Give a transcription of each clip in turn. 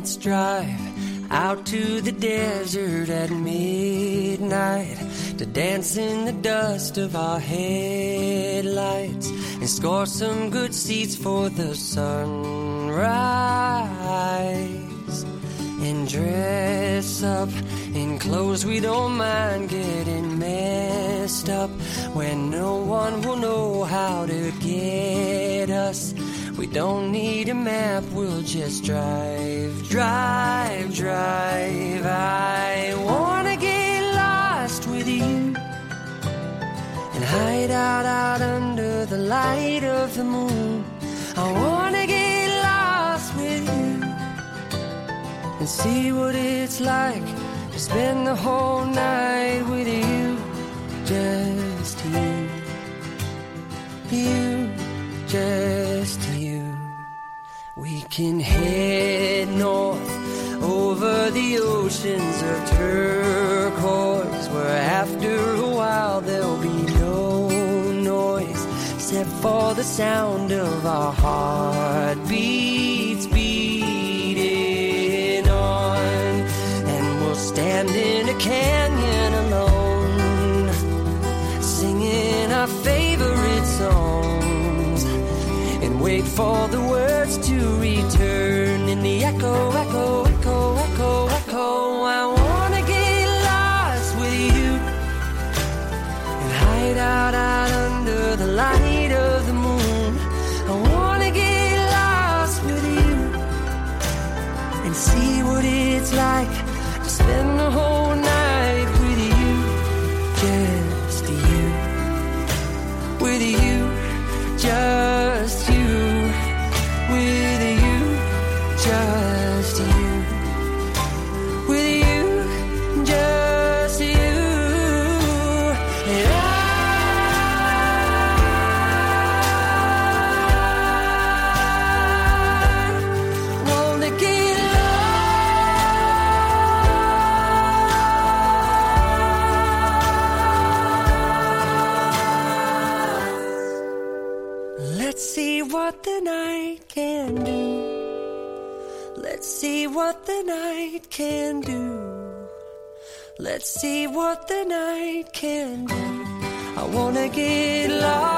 Let's drive out to the desert at midnight to dance in the dust of our headlights and score some good seats for the sunrise and dress up in clothes we don't mind getting messed up when no one will know how to get us. We don't need a map, we'll just drive, drive, drive. I wanna get lost with you and hide out under the light of the moon. I wanna get lost with you and see what it's like to spend the whole night with you. Just you, you, just you. We can head north over the oceans of turquoise, where after a while there'll be no noise except for the sound of our heartbeats beating on. And we'll stand in a canyon alone, singing our favorite songs, and wait for the words to return in the echo, echo, echo, echo, echo. I wanna get lost with you and hide out under the light of the moon. I wanna get lost with you and see what it's like to spend the whole night with you. Just you, with you, just you. With you, just you. With you, just you. And I wanna get lost. Let's see what the night can do. Let's see what the night can do. Let's see what the night can do. I wanna get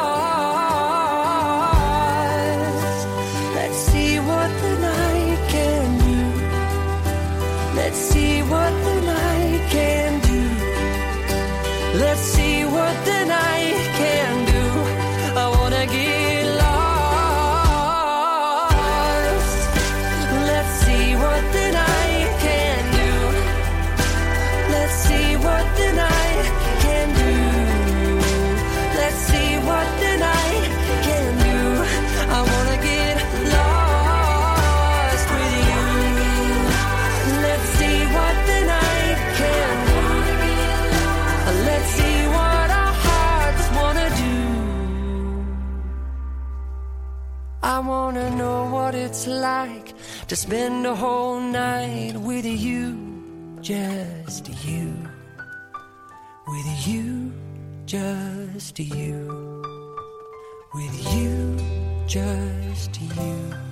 lost. Let's see what the night can do. Let's see what the night can do. Let's see what the night can do. I wanna get lost. Let's see what the night can do. Let's see what the night can do. Let's see what the night can do. I wanna get lost with you. Let's see what the night can do. Let's see what our hearts wanna do. I wanna know what it's like to spend a whole night with you, just you. With you, just you. With you, just you.